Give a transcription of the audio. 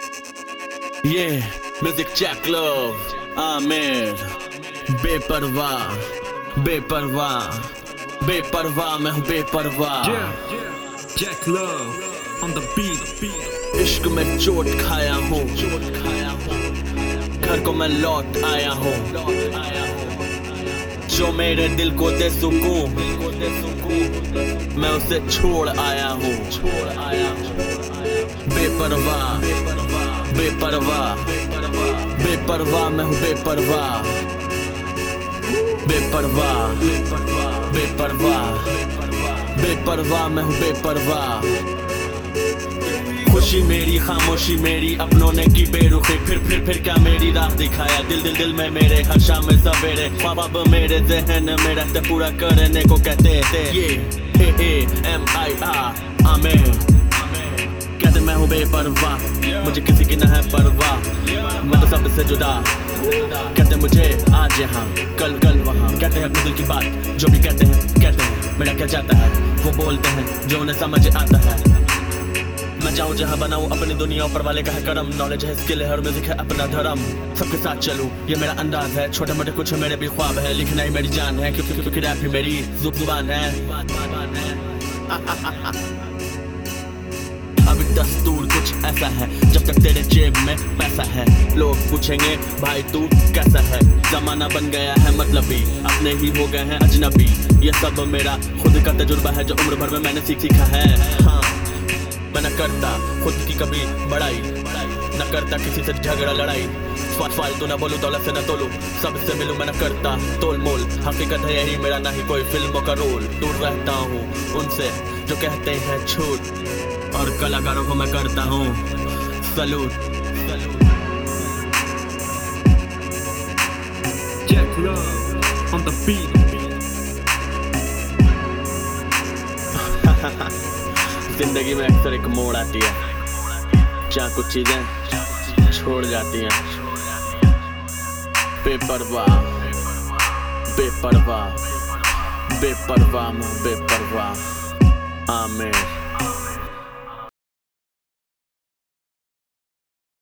ये music check love Aamir बेपरवाह बेपरवाह बेपरवाह मैं हूँ बेपरवाह। Jack Love on the beat. इश्क में चोट खाया हूँ, घर को मैं लौट आया हूँ। जो मेरे दिल को दे सुकून मैं उसे छोड़ आया हूँ। बेपरवाह बेपरवाह बेपरवाह मैं हूँ बेपरवाह बेपरवाह बेपरवाह बेपरवाह मैं हूँ बेपरवाह। खुशी मेरी खामोशी मेरी अपनों ने की बेरुखी फिर क्या मेरी राह दिखाया दिल दिल दिल में मेरे हर शाम में सवेरे ख्वाब मेरे ज़हन में रहते पूरा करने को कहते थे ये AAMIR आमिर। कहते मैं हूँ बेपरवाह मुझे किसी की न है परवाह मैं तो सबसे जुदा। कहते मुझे आज यहाँ कल कल वहाँ कहते हैं अपने दिल की बात जो भी कहते हैं मेरा क्या जाता है वो बोलते हैं जो उन्हें समझ आता है। मैं जाऊँ जहाँ बनाऊँ अपनी दुनिया ऊपर वाले का है करम नॉलेज है स्किल है और म्यूजिक है अपना धर्म सबके साथ चलूँ ये मेरा अंदाज है छोटे मोटे कुछ मेरे भी ख्वाब है लिखना ही मेरी जान है क्योंकि रैप ही मेरी जुबान है। अभी दस्तूर कुछ ऐसा है जब तक तेरे जेब में पैसा है लोग पूछेंगे भाई तू कैसा है। जमाना बन गया है मतलबी अपने ही हो गए हैं अजनबी ये सब मेरा खुद का तजुर्बा है जो उम्र भर में मैंने सीखा है। हाँ मैं न करता खुद की कभी बड़ाई न करता किसी से झगड़ा लड़ाई फालतू न बोलूं दौलत से न तोलूं सबसे मिलूं मैं न करता तोल मोल हकीकत है यही मेरा ना ही कोई फिल्मों का रोल। दूर रहता हूँ उनसे जो कहते हैं झूठ और कलाकारों को मैं करता हूँ salute. Jack Love on the beat. जिंदगी में अक्सर एक मोड़ आती है जहाँ कुछ चीजें छोड़ जाती हैं। बेपरवाह बेपरवाह बेपरवाह मैं बेपरवाह आमिर।